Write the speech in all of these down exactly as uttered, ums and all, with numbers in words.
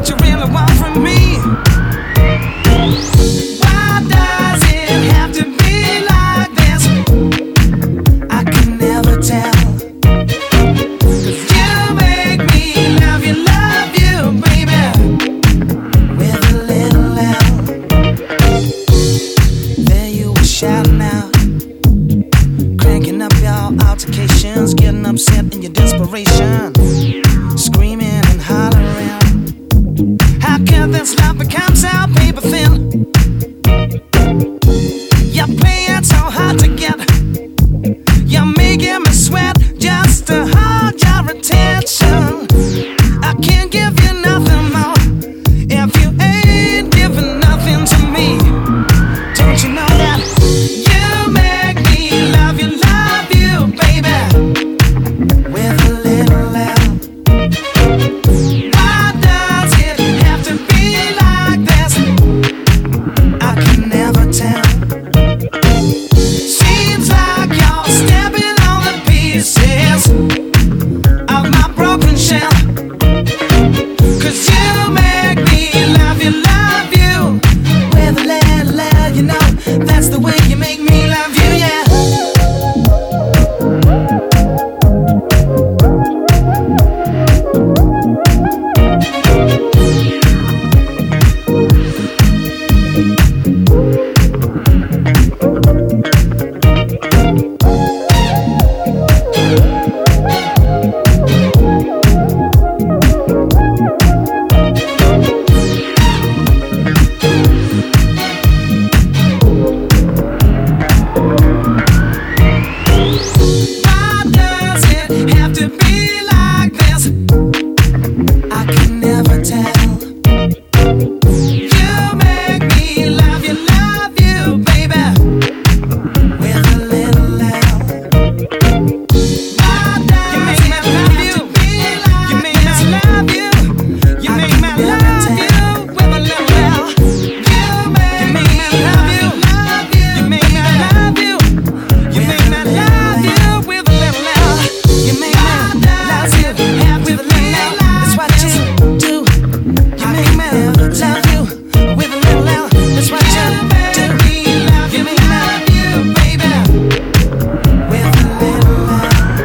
you really want from me? Why does it have to be like this? I can never tell. 'Cause you make me love you, love you, baby, with a little L. There you were shouting out, cranking up your altercations, getting upset in your desperation, screaming and hollering. How can this love become so paper thin? You're playing so hard to get. You're making me sweat just to hold your attention. I can't give you nothing more if you ain't giving nothing to me. Don't you know that? You make me love you, love you, baby, with a little L. Why does it have to be like this? I can never tell. Seems like you're stepping on the pieces of my broken shell. 'Cause you make me love you, love you, with a little L. You know, that's the way you make me love you, yeah. Why does it have to be like this? I can never tell. You make me love you, love you, baby, with a little L. Why does you make me love you? You make me love you. You make me love you with a little L. You make me love you, love you. You make me love you. You make me love you with a little L. You make me love you with a little L. That's what you do. You make me love you with a little L. That's what you do. You make me love you, baby, with a little L.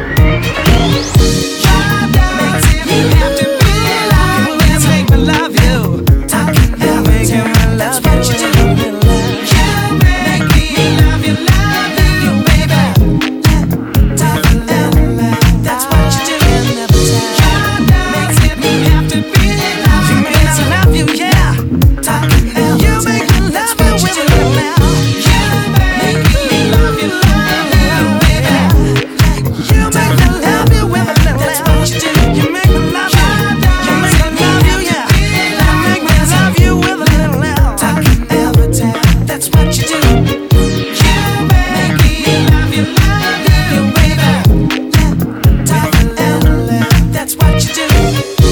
Why does it have to be like this? Make me love you. I can never tell. That's what you do. You make me love you, love you, baby. That's what you do. Why does it have to be like you make me love you, yeah. You make me love you with a little L. You make me love you, love you, baby. You make me love you with a little L. That's what you do. You make me love you. You make me love you, yeah. You make me love you with a little L. I can never tell. That's what you do. You make me love you, love you, baby. That's what you do.